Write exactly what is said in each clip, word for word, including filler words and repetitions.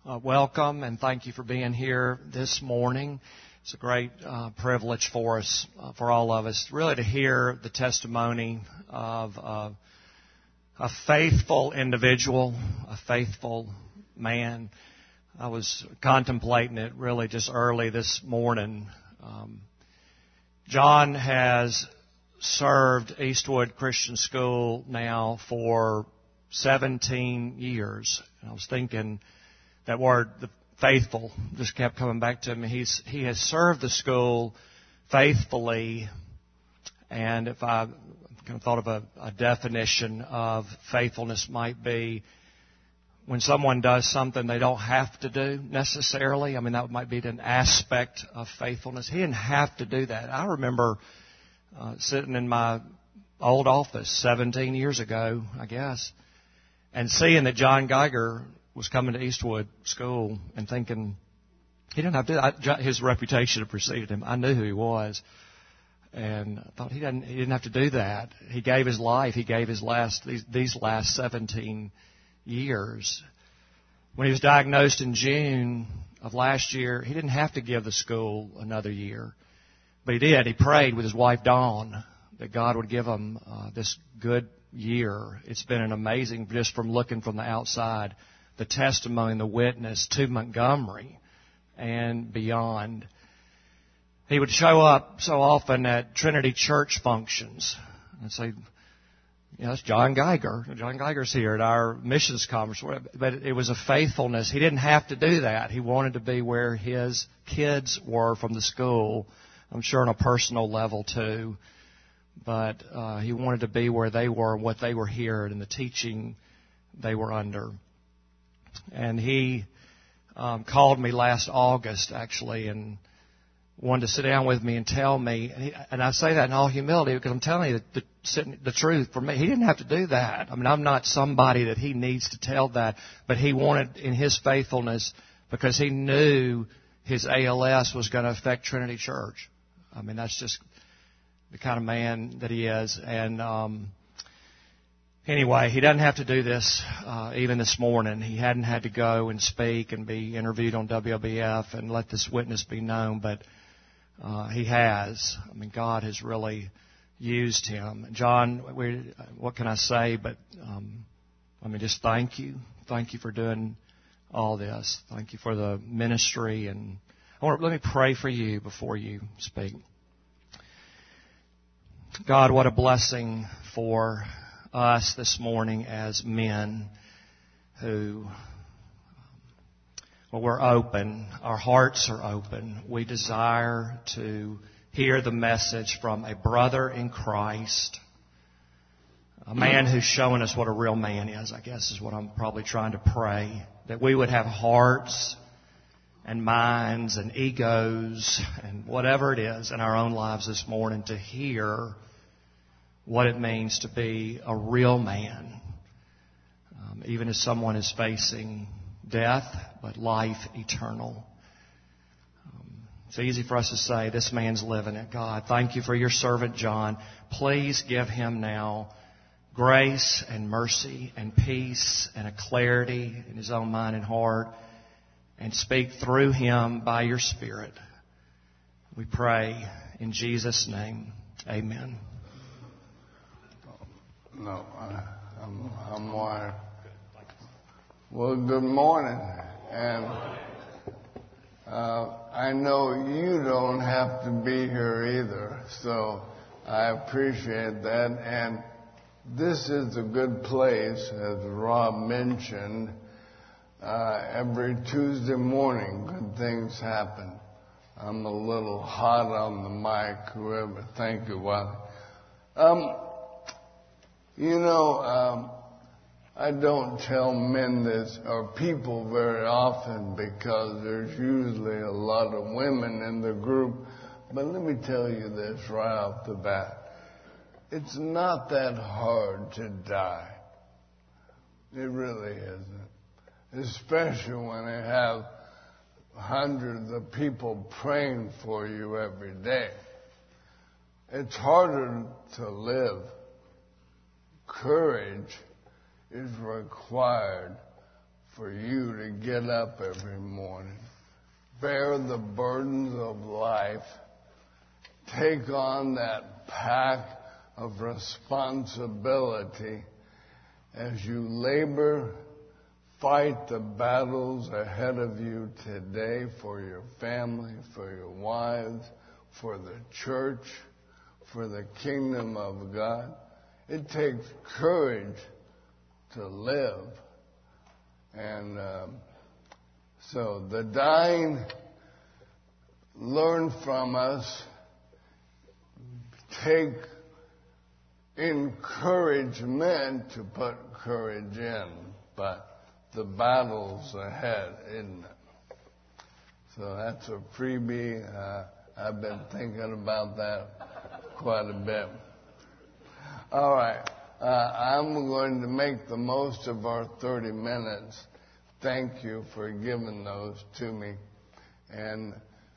Uh, welcome and thank you for being here this morning. It's a great uh, privilege for us, uh, for all of us, really to hear the testimony of uh, a faithful individual, a faithful man. I was contemplating it really just early this morning. Um, John has served Eastwood Christian School now for seventeen years. And I was thinking, that word, the faithful, just kept coming back to me. He's, he has served the school faithfully, and if I kind of thought of a, a definition of faithfulness might be when someone does something they don't have to do necessarily. I mean, that might be an aspect of faithfulness. He didn't have to do that. I remember uh, sitting in my old office seventeen years ago, I guess, and seeing that John Geiger was coming to Eastwood School and thinking, he didn't have to, I, his reputation had preceded him. I knew who he was. And I thought he didn't, he didn't have to do that. He gave his life. He gave his last, these, these last seventeen years. When he was diagnosed in June of last year, he didn't have to give the school another year. But he did. He prayed with his wife, Dawn, that God would give him uh, this good year. It's been an amazing, just from looking from the outside, the testimony, the witness to Montgomery and beyond. He would show up so often at Trinity Church functions and say, you know, that's John Geiger. John Geiger's here at our missions conference. But it was a faithfulness. He didn't have to do that. He wanted to be where his kids were from the school. I'm sure on a personal level too. But uh, he wanted to be where they were and what they were hearing and the teaching they were under. And he um, called me last August, actually, and wanted to sit down with me and tell me. And I say that in all humility because I'm telling you the, the, the truth. For me, he didn't have to do that. I mean, I'm not somebody that he needs to tell that. But he wanted, in his faithfulness, because he knew his A L S was going to affect Trinity Church. I mean, that's just the kind of man that he is. And um Anyway, he doesn't have to do this uh, even this morning. He hadn't had to go and speak and be interviewed on W L B F and let this witness be known, but uh, he has. I mean, God has really used him. John, we, what can I say? But um, I mean, just thank you. Thank you for doing all this. Thank you for the ministry. And I want to, let me pray for you before you speak. God, what a blessing for us this morning as men who, well, we're open. Our hearts are open. We desire to hear the message from a brother in Christ, a man who's showing us what a real man is, I guess is what I'm probably trying to pray, that we would have hearts and minds and egos and whatever it is in our own lives this morning to hear what it means to be a real man, um, even as someone is facing death, but life eternal. Um, it's easy for us to say, this man's living it. God, thank you for your servant John. Please give him now grace and mercy and peace and a clarity in his own mind and heart, and speak through him by your Spirit. We pray in Jesus' name. Amen. No, I, I'm, I'm wired. Well, good morning. And uh, I know you don't have to be here either, so I appreciate that. And this is a good place, as Rob mentioned. Uh, every Tuesday morning, good things happen. I'm a little hot on the mic, whoever. Thank you, Wally. Um, You know, um, I don't tell men this, or people very often, because there's usually a lot of women in the group. But let me tell you this right off the bat. It's not that hard to die. It really isn't. Especially when you have hundreds of people praying for you every day. It's harder to live. Courage is required for you to get up every morning, bear the burdens of life, take on that pack of responsibility as you labor, fight the battles ahead of you today for your family, for your wives, for the church, for the kingdom of God. It takes courage to live. And um, so the dying learn from us, take encouragement to put courage in, but the battle's ahead, isn't it? So that's a freebie. Uh, I've been thinking about that quite a bit. All right. Uh, I'm going to make the most of our thirty minutes. Thank you for giving those to me. And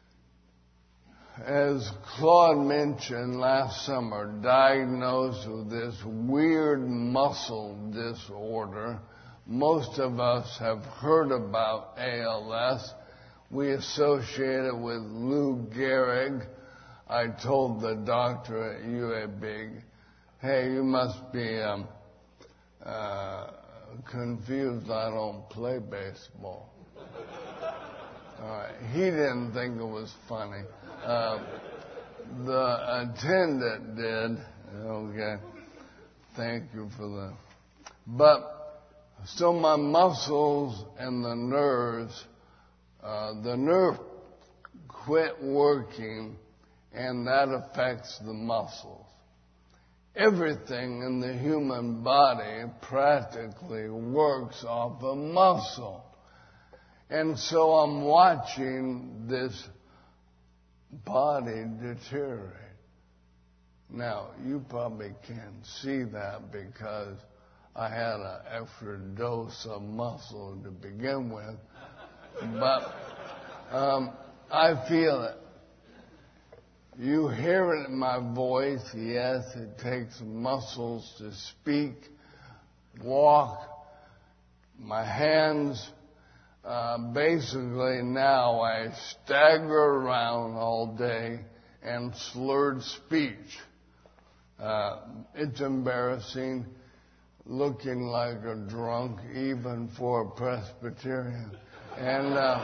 as Claude mentioned last summer, diagnosed with this weird muscle disorder. Most of us have heard about A L S. We associate it with Lou Gehrig. I told the doctor at U A B, hey, you must be um, uh, confused. I don't play baseball. All right. He didn't think it was funny. Uh, the attendant did. Okay. Thank you for that. But so my muscles and the nerves, uh, the nerve quit working, and that affects the muscles. Everything in the human body practically works off a muscle. And so I'm watching this body deteriorate. Now, you probably can't see that because I had an extra dose of muscle to begin with. But um, I feel it. You hear it in my voice. Yes, it takes muscles to speak, walk. My hands, uh, basically now I stagger around all day and slurred speech. Uh, it's embarrassing, looking like a drunk even for a Presbyterian. And, uh,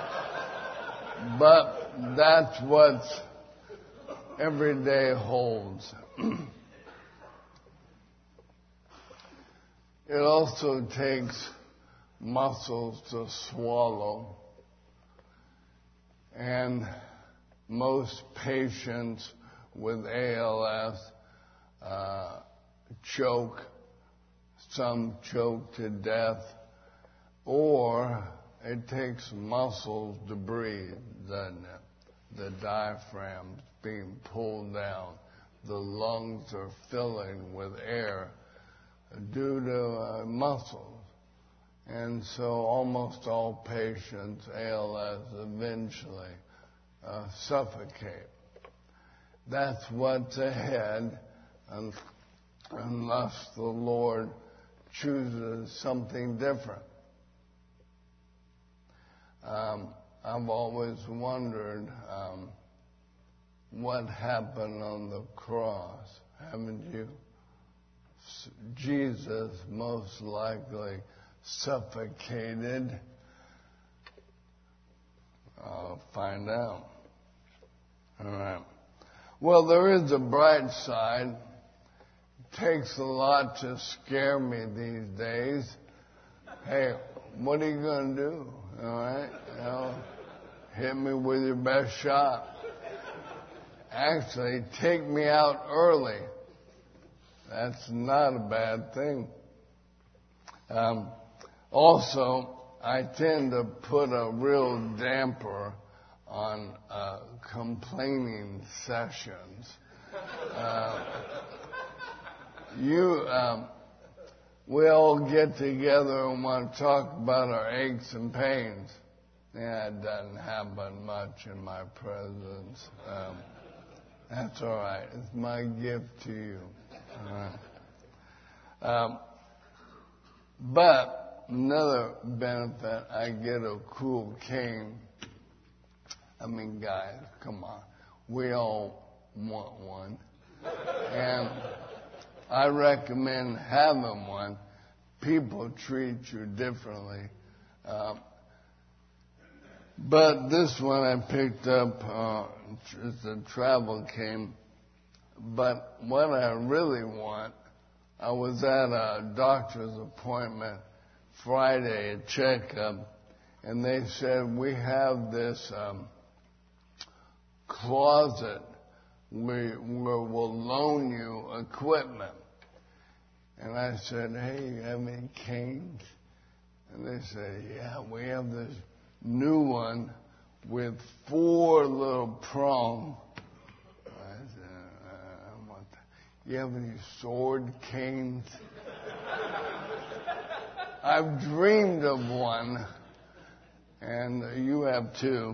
but that's what's every day holds. It also takes muscles to swallow. And most patients with A L S uh, choke, some choke to death, or it takes muscles to breathe, doesn't it? The diaphragm's being pulled down. The lungs are filling with air due to uh, muscles. And so almost all patients, A L S, eventually uh, suffocate. That's what's ahead un- unless the Lord chooses something different. Um, I've always wondered um, what happened on the cross, haven't you? S- Jesus most likely suffocated. I'll find out. All right. Well, there is a bright side. It takes a lot to scare me these days. Hey, what are you going to do? All right? You know, hit me with your best shot. Actually, take me out early. That's not a bad thing. Um, also, I tend to put a real damper on uh, complaining sessions. Uh, you, um, we all get together and want to talk about our aches and pains. Yeah, it doesn't happen much in my presence. Um, that's all right. It's my gift to you. All right. Um, but another benefit, I get a cool cane. I mean, guys, come on. We all want one. And I recommend having one. People treat you differently. Uh, but this one I picked up, uh, it's a travel cane. But what I really want, I was at a doctor's appointment Friday, a checkup, and they said, we have this um, closet where, where we'll loan you equipment. And I said, hey, you have any canes? And they said, yeah, we have this new one with four little prongs. I said, uh, I want that. You have any sword canes? I've dreamed of one, and you have too.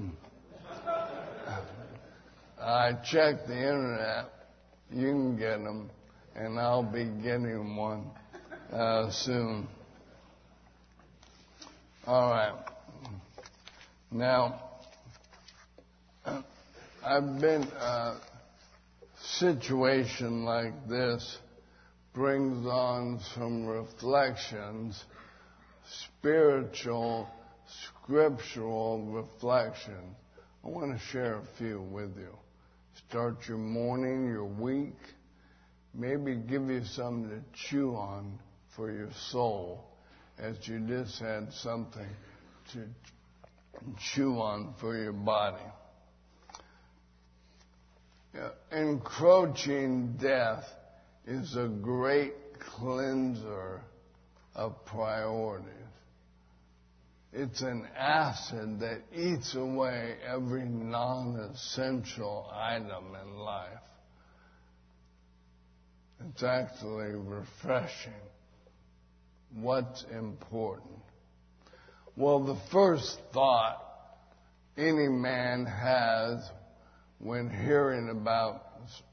I checked the internet. You can get them, and I'll be getting one uh, soon. All right. Now, I've been a situation like this brings on some reflections, spiritual, scriptural reflections. I want to share a few with you. Start your morning, your week. Maybe give you something to chew on for your soul, as you just had something to chew on for your body. Yeah, encroaching death is a great cleanser of priorities. It's an acid that eats away every non-essential item in life. It's actually refreshing. What's important? Well, the first thought any man has when hearing about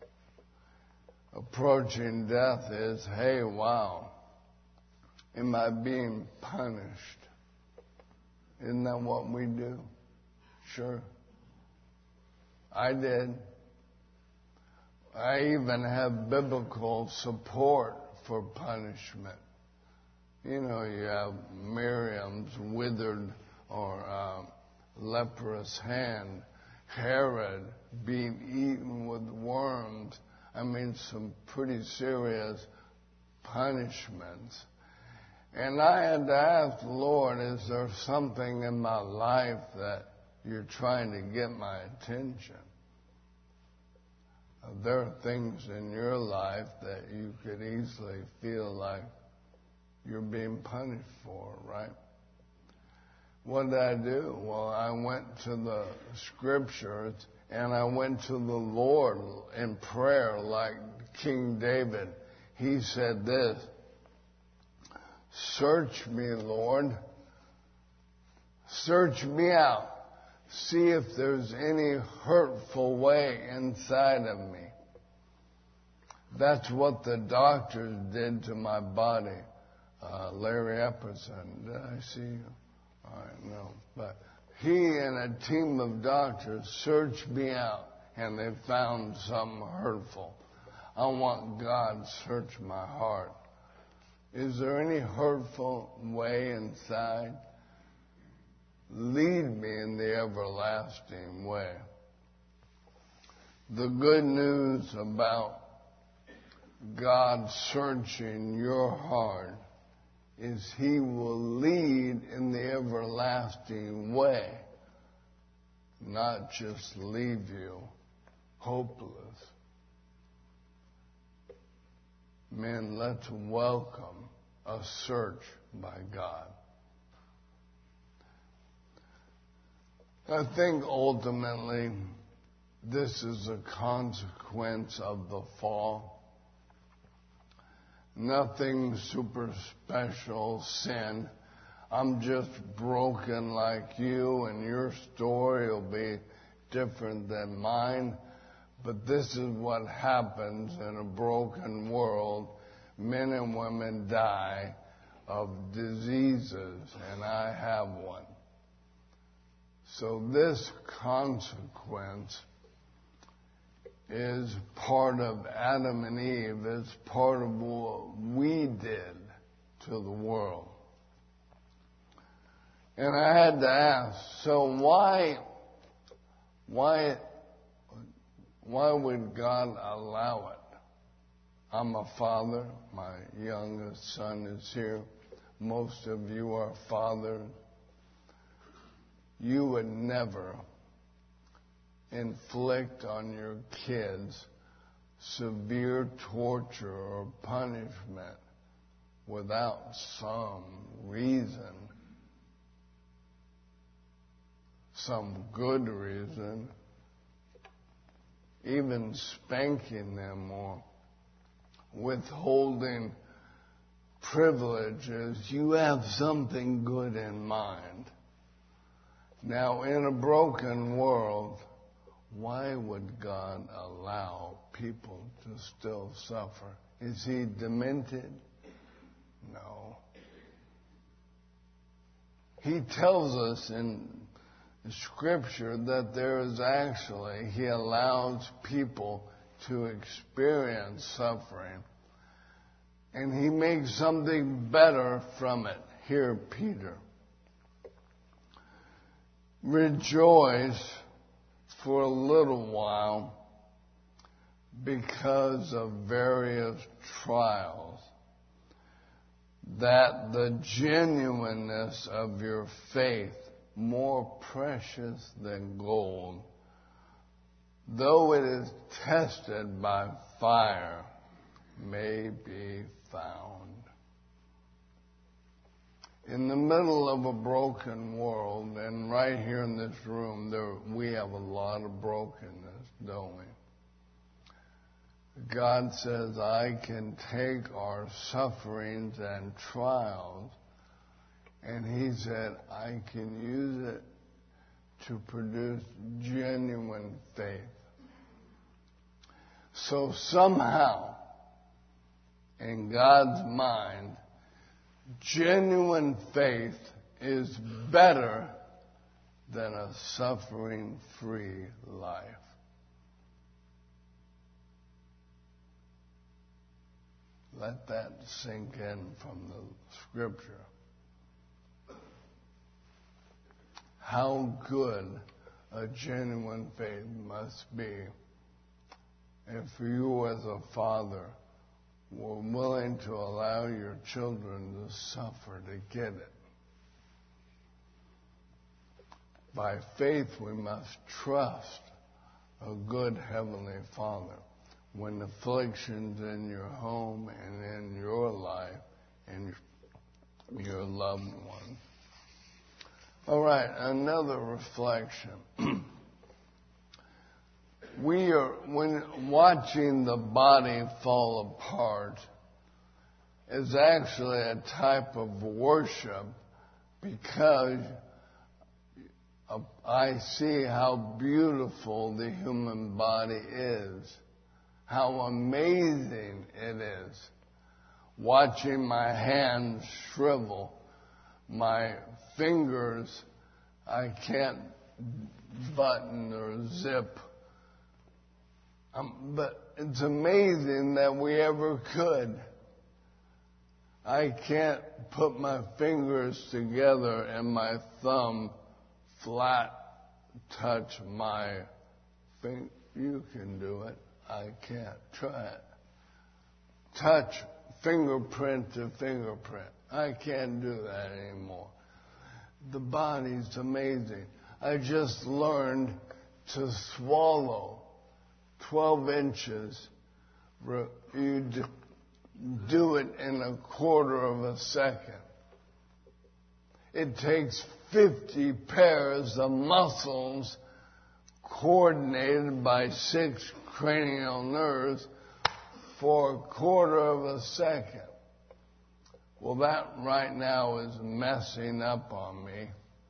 approaching death is, hey, wow, am I being punished? Isn't that what we do? Sure. I did. I even have biblical support for punishment. You know, you have Miriam's withered or uh, leprous hand, Herod being eaten with worms. I mean, some pretty serious punishments. And I had to ask the Lord, is there something in my life that you're trying to get my attention? There are things in your life that you could easily feel like you're being punished for, right? What did I do? Well, I went to the scriptures and I went to the Lord in prayer like King David. He said this, search me, Lord. Search me out. See if there's any hurtful way inside of me. That's what the doctors did to my body. Uh, Larry Epperson, did I see you? All right, no. But he and a team of doctors searched me out, and they found something hurtful. I want God to search my heart. Is there any hurtful way inside? Lead me in the everlasting way. The good news about God searching your heart is He will lead in the everlasting way, not just leave you hopeless. Men, let's welcome a search by God. I think ultimately this is a consequence of the fall. Nothing super special sin. I'm just broken like you, and your story will be different than mine. But this is what happens in a broken world. Men and women die of diseases, and I have one. So this consequence is part of Adam and Eve. It's part of what we did to the world. And I had to ask, so why, why, why would God allow it? I'm a father. My youngest son is here. Most of you are fathers. You would never inflict on your kids severe torture or punishment without some reason, some good reason, even spanking them or withholding privileges. You have something good in mind. Now, in a broken world, why would God allow people to still suffer? Is he demented? No. He tells us in Scripture that there is actually, he allows people to experience suffering, and he makes something better from it. Here, Peter. Rejoice for a little while because of various trials, that the genuineness of your faith, more precious than gold, though it is tested by fire, may be found. In the middle of a broken world, and right here in this room, there, we have a lot of brokenness, don't we? God says, I can take our sufferings and trials, and he said, I can use it to produce genuine faith. So somehow, in God's mind, genuine faith is better than a suffering-free life. Let that sink in from the Scripture. How good a genuine faith must be if you as a father were willing to allow your children to suffer to get it. By faith, we must trust a good Heavenly Father when afflictions in your home and in your life and your loved one. All right, another reflection. We are, when watching the body fall apart, is actually a type of worship, because I see how beautiful the human body is, how amazing it is. Watching my hands shrivel, my fingers, I can't button or zip. Um, but it's amazing that we ever could. I can't put my fingers together and my thumb flat touch my finger. You can do it. I can't. Try it. Touch fingerprint to fingerprint. I can't do that anymore. The body's amazing. I just learned to swallow twelve inches. You do it in a quarter of a second. It takes fifty pairs of muscles coordinated by six cranial nerves for a quarter of a second. Well, that right now is messing up on me.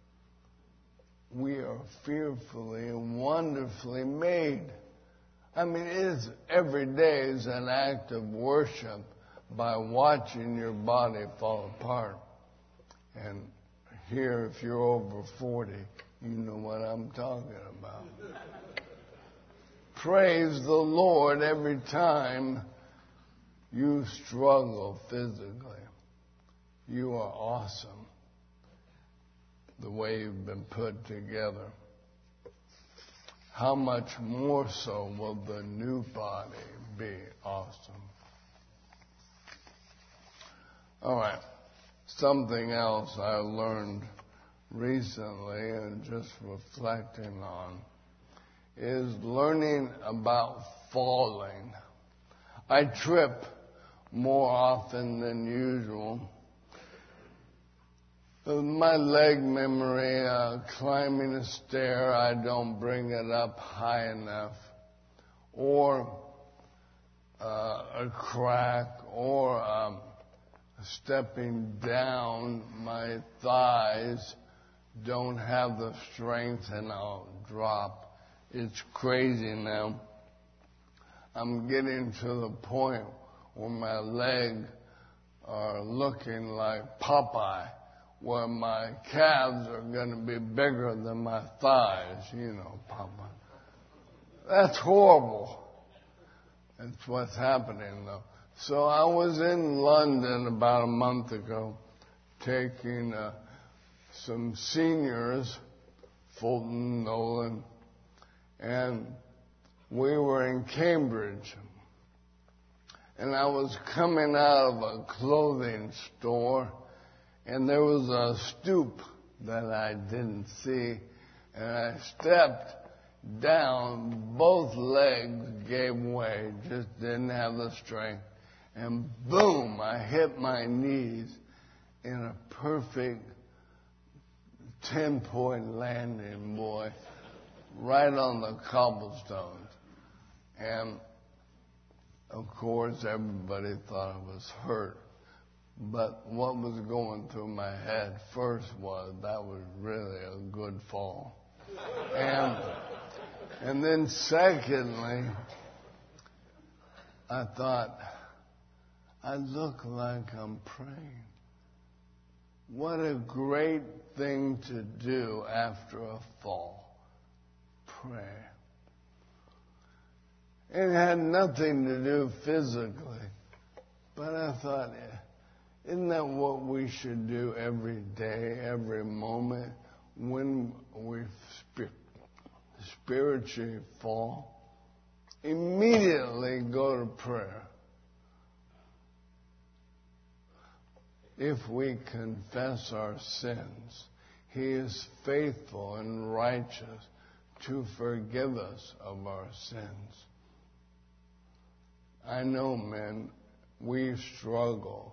We are fearfully and wonderfully made. I mean, it is, every day is an act of worship, by watching your body fall apart. And here, if you're over forty, you know what I'm talking about. Praise the Lord every time you struggle physically. You are awesome the way you've been put together. How much more so will the new body be awesome? All right. Something else I learned recently and just reflecting on is learning about falling. I trip more often than usual. With my leg memory, uh, climbing a stair, I don't bring it up high enough. Or uh, a crack, or um, stepping down, my thighs don't have the strength and I'll drop. It's crazy now. I'm getting to the point where my legs are looking like Popeye, where my calves are going to be bigger than my thighs. You know, Popeye. That's horrible. That's what's happening, though. So I was in London about a month ago taking uh, some seniors, Fulton, Nolan, and we were in Cambridge. And I was coming out of a clothing store, and there was a stoop that I didn't see, and I stepped down, both legs gave way, just didn't have the strength. And boom, I hit my knees in a perfect ten-point landing, boy, right on the cobblestones. And, of course, everybody thought I was hurt. But what was going through my head first was that was really a good fall. And, and then secondly, I thought, I look like I'm praying. What a great thing to do after a fall. Pray. It had nothing to do physically. But I thought, isn't that what we should do every day, every moment when we spiritually fall? Immediately go to prayer. If we confess our sins, He is faithful and righteous to forgive us of our sins. I know, men, we struggle.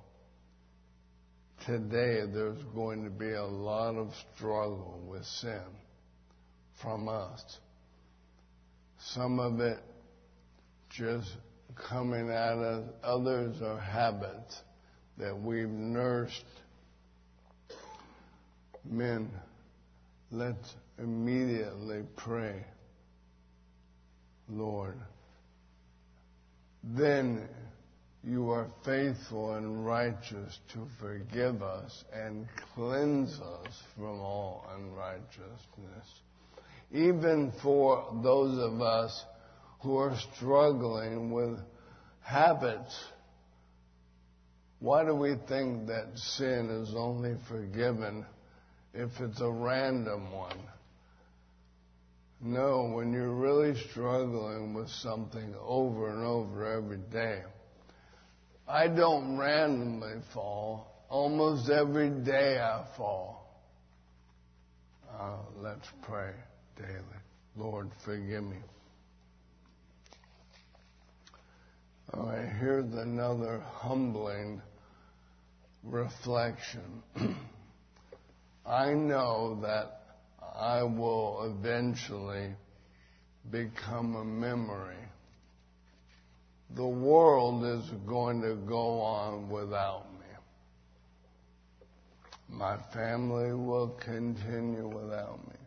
Today there's going to be a lot of struggle with sin from us. Some of it just coming at us. Others are habits that we've nursed. Men, let's immediately pray, Lord. Then you are faithful and righteous to forgive us and cleanse us from all unrighteousness. Even for those of us who are struggling with habits, why do we think that sin is only forgiven if it's a random one? No, when you're really struggling with something over and over every day. I don't randomly fall. Almost every day I fall. Uh, let's pray daily. Lord, forgive me. All right, here's another humbling reflection. I know that I will eventually become a memory. The world is going to go on without me. My family will continue without me.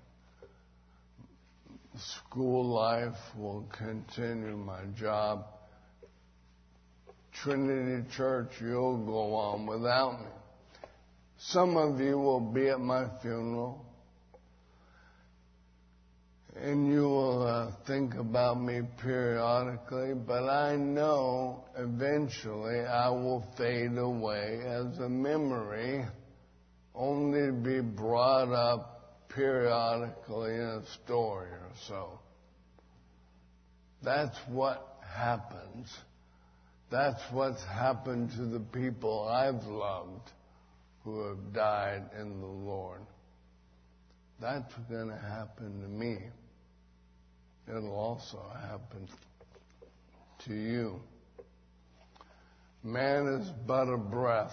School life will continue, my job. Trinity Church, you'll go on without me. Some of you will be at my funeral, and you will uh, think about me periodically, but I know eventually I will fade away as a memory, only to be brought up periodically in a story or so. That's what happens. That's what's happened to the people I've loved who have died in the Lord. That's going to happen to me. It'll also happen to you. Man is but a breath.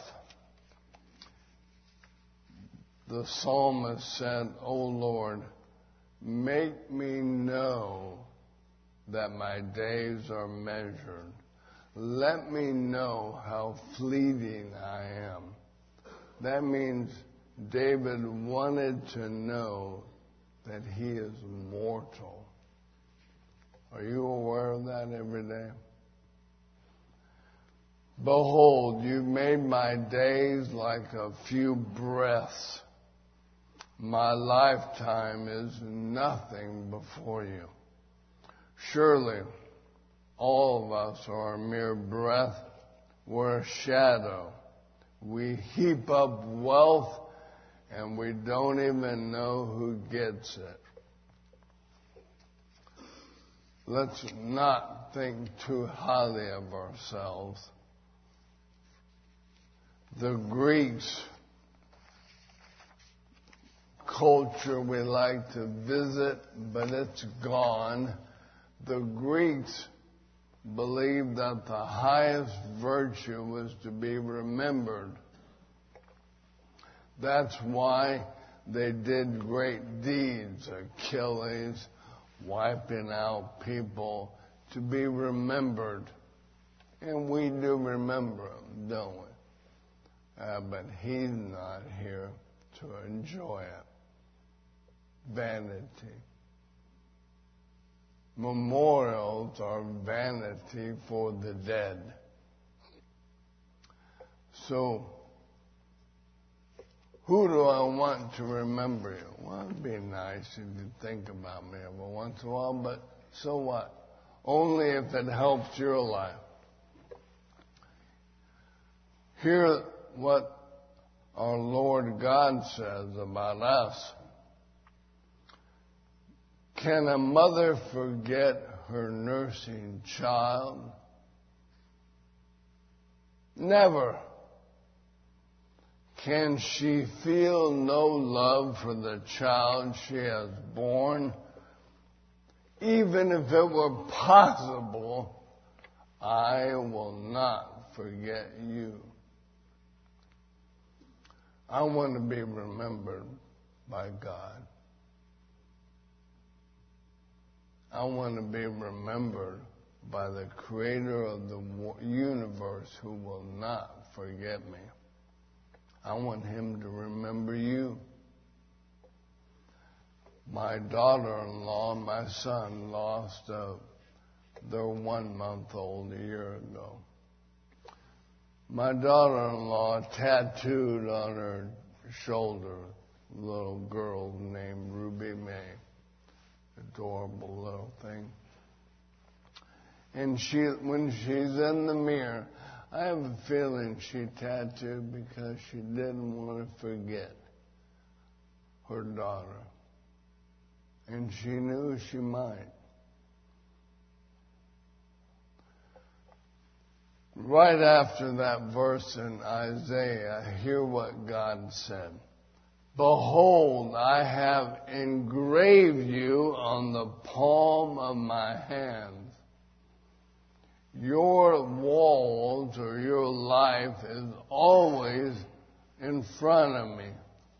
The psalmist said, "O Lord, make me know that my days are measured. Let me know how fleeting I am." That means David wanted to know that he is mortal. Are you aware of that every day? Behold, you made my days like a few breaths. My lifetime is nothing before you. Surely, all of us are a mere breath. We're a shadow. We heap up wealth, and we don't even know who gets it. Let's not think too highly of ourselves. The Greeks' culture we like to visit, but it's gone. The Greeks believed that the highest virtue was to be remembered. That's why they did great deeds, Achilles, wiping out people, to be remembered. And we do remember them, don't we? Uh, but he's not here to enjoy it. Vanity. Memorials are vanity for the dead. So, who do I want to remember you? Well, it'd be nice if you think about me every once in a while, but so what? Only if it helps your life. Hear what our Lord God says about us. Can a mother forget her nursing child? Never. Can she feel no love for the child she has borne? Even if it were possible, I will not forget you. I want to be remembered by God. I want to be remembered by the Creator of the universe who will not forget me. I want Him to remember you. My daughter-in-law and my son lost uh, their one-month-old a year ago. My daughter-in-law tattooed on her shoulder a little girl named Ruby May. Adorable little thing. And she, when she's in the mirror, I have a feeling she tattooed because she didn't want to forget her daughter. And she knew she might. Right after that verse in Isaiah, hear what God said. Behold, I have engraved you on the palm of my hand. Your walls or your life is always in front of me.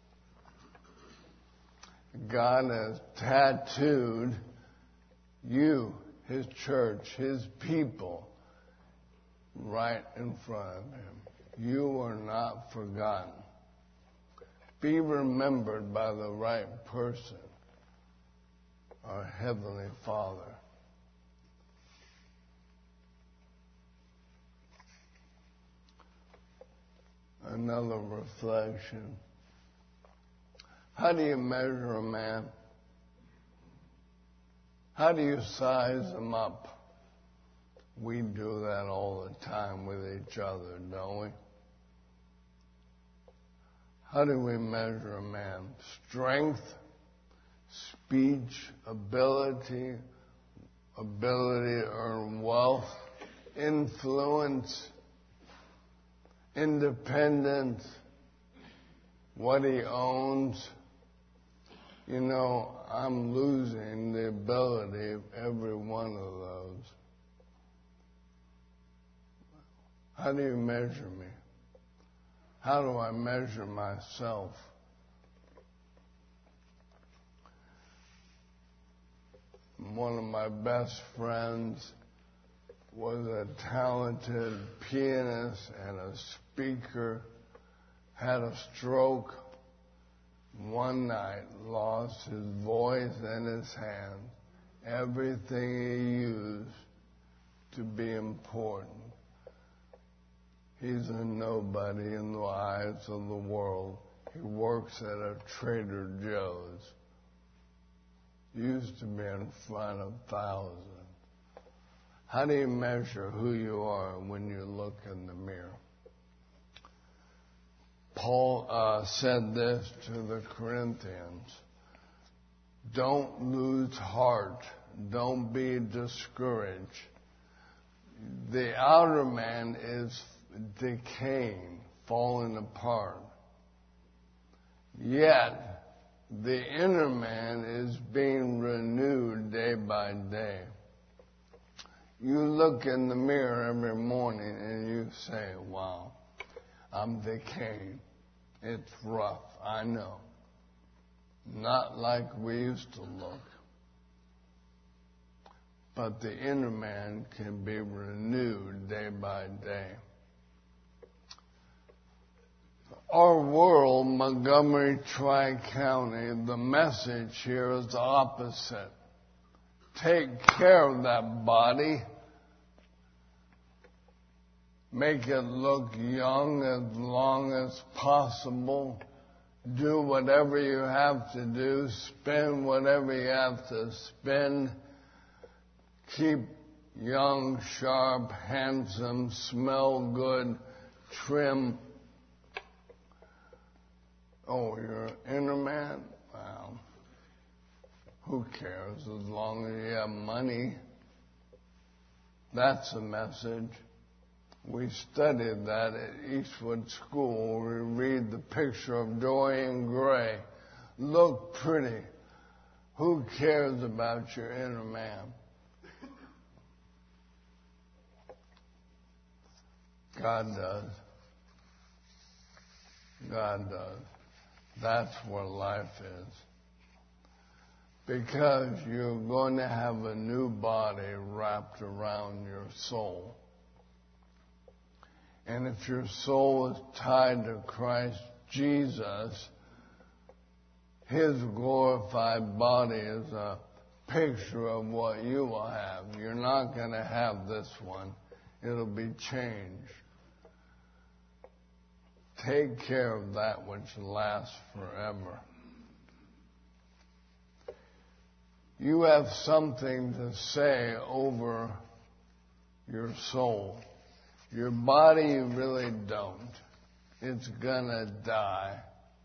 God has tattooed you, His church, His people, right in front of Him. You are not forgotten. Be remembered by the right person, our Heavenly Father. another reflection. How do you measure a man? How do you size him up? We do that all the time with each other, don't we? How do we measure a man? Strength, speech, ability, ability to earn wealth, influence, independence, what he owns. You know, I'm losing the ability of every one of those. How do you measure me? How do I measure myself? One of my best friends was a talented pianist and a speaker, had a stroke one night, lost his voice and his hands, everything he used to be important. He's a nobody in the eyes of the world. He works at a Trader Joe's. Used to be in front of thousands. How do you measure who you are when you look in the mirror? Paul uh, said this to the Corinthians. Don't lose heart. Don't be discouraged. The outer man is decaying, falling apart. Yet, the inner man is being renewed day by day. You look in the mirror every morning and you say, wow, I'm decaying. It's rough, I know. Not like we used to look. But the inner man can be renewed day by day. Our world, Montgomery Tri-County, the message here is the opposite. Take care of that body. Make it look young as long as possible. Do whatever you have to do. Spend whatever you have to spend. Keep young, sharp, handsome, smell good, trim. Oh, you're an inner man? Well, who cares as long as you have money? That's the message. We studied that at Eastwood School. We read the picture of Dorian Gray. Look pretty. Who cares about your inner man? God does. God does. That's what life is. Because you're going to have a new body wrapped around your soul. And if your soul is tied to Christ Jesus, His glorified body is a picture of what you will have. You're not going to have this one. It'll be changed. Take care of that which lasts forever. You have something to say over your soul. Your body, you really don't. It's gonna die.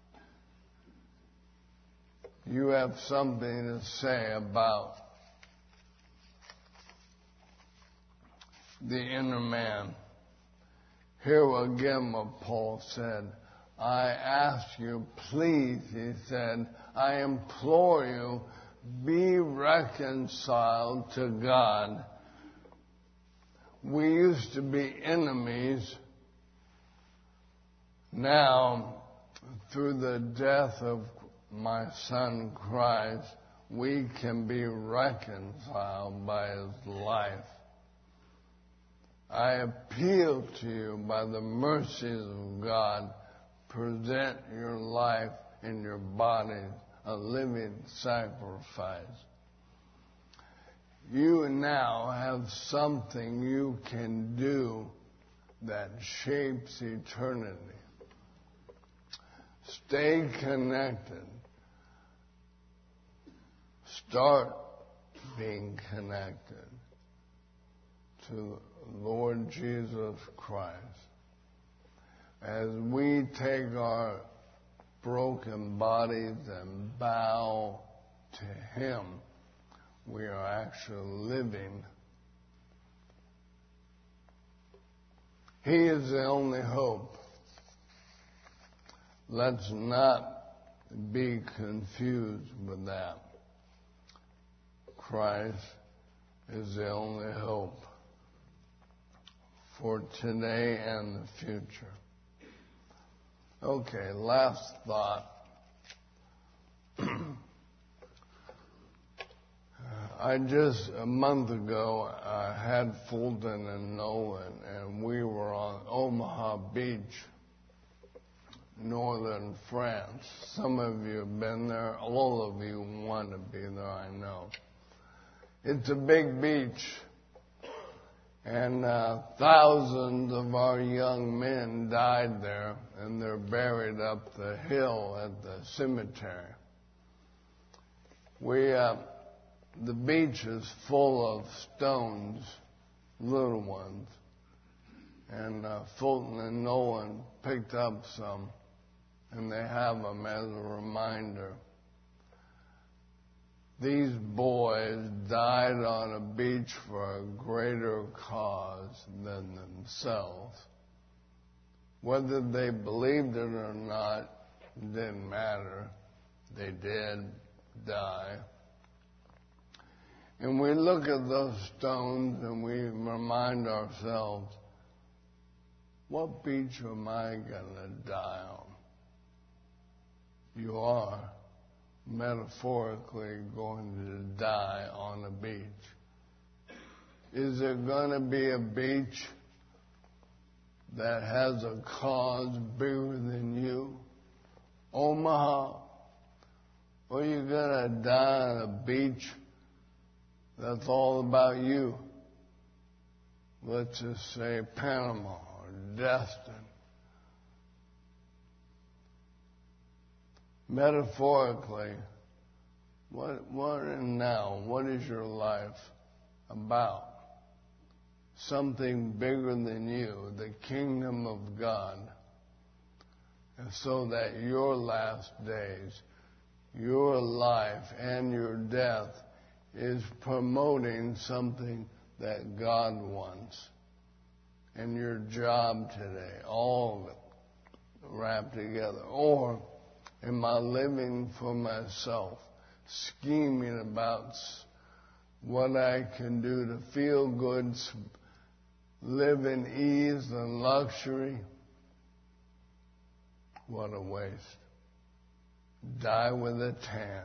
You have something to say about the inner man. Here again what Paul said. I ask you, please, he said, I implore you, be reconciled to God. We used to be enemies. Now, through the death of my son Christ, we can be reconciled by His life. I appeal to you by the mercies of God, present your life and your body a living sacrifice. You now have something you can do that shapes eternity. Stay connected. Start being connected to Lord Jesus Christ. As we take our broken bodies and bow to Him, we are actually living. He is the only hope. Let's not be confused with that. Christ is the only hope for today and the future. Okay, last thought. I just, a month ago, I had Fulton and Nolan, and we were on Omaha Beach, northern France. Some of you have been there. All of you want to be there, I know. It's a big beach, and uh, thousands of our young men died there, and they're buried up the hill at the cemetery. We, uh, the beach is full of stones, little ones, and uh, Fulton and Nolan picked up some, and they have them as a reminder. These boys died on a beach for a greater cause than themselves. Whether they believed it or not, it didn't matter. They did die. And we look at those stones and we remind ourselves, what beach am I going to die on? You are metaphorically going to die on a beach. Is there going to be a beach that has a cause bigger than you? Omaha? Or are you going to die on a beach that's all about you? Let's just say Panama or Destin. Metaphorically, what, what and now, what is your life about? Something bigger than you, the kingdom of God. And so that your last days, your life and your death is promoting something that God wants. And your job today, all of it wrapped together. Or am I living for myself, scheming about what I can do to feel good, live in ease and luxury? What a waste. Die with a tan.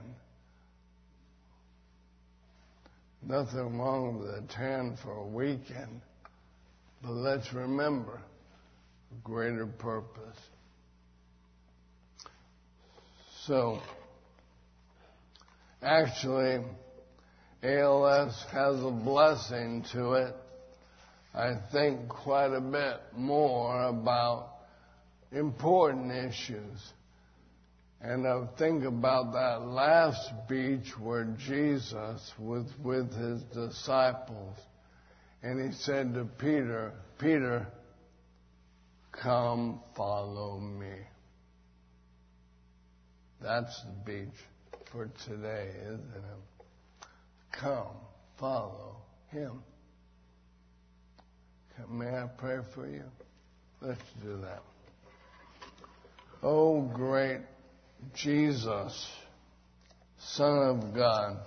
Nothing wrong with a tan for a weekend, but let's remember a greater purpose. So, actually, A L S has a blessing to it. I think quite a bit more about important issues. And I think about that last beach where Jesus was with his disciples. And he said to Peter, Peter, come follow me. That's the beach for today, isn't it? Come, follow him. May I pray for you? Let's do that. Oh, great Jesus, Son of God,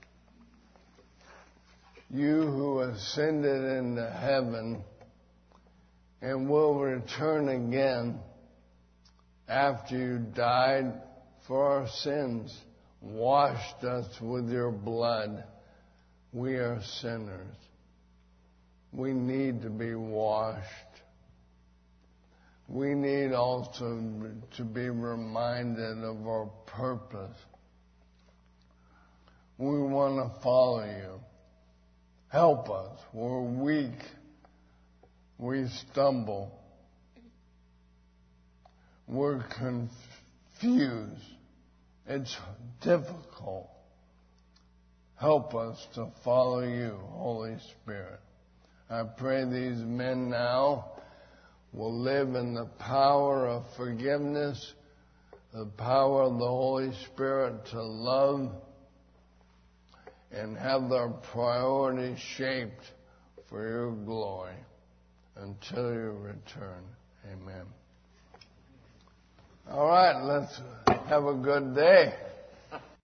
you who ascended into heaven and will return again after you died for our sins, washed us with your blood. We are sinners. We need to be washed. We need also to be reminded of our purpose. We want to follow you. Help us. We're weak. We stumble. We're confused. It's difficult. Help us to follow you, Holy Spirit. I pray these men now will live in the power of forgiveness, the power of the Holy Spirit to love, and have their priorities shaped for your glory until you return. Amen. All right, let's have a good day.